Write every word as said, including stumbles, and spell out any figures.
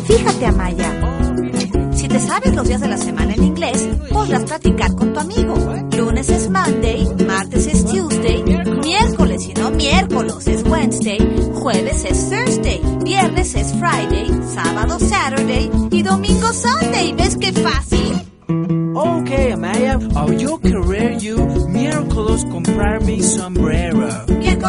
Fíjate, Amaya. Si te sabes los días de la semana en inglés, podrás practicar con tu amigo. Lunes es Monday, martes es Tuesday, miércoles y no miércoles es Wednesday, jueves es Thursday, viernes es Friday, sábado Saturday y domingo Sunday. ¿Ves qué fácil? Okay, Amaya, I'll yo querer you miércoles comprar mi sombrero. Miércoles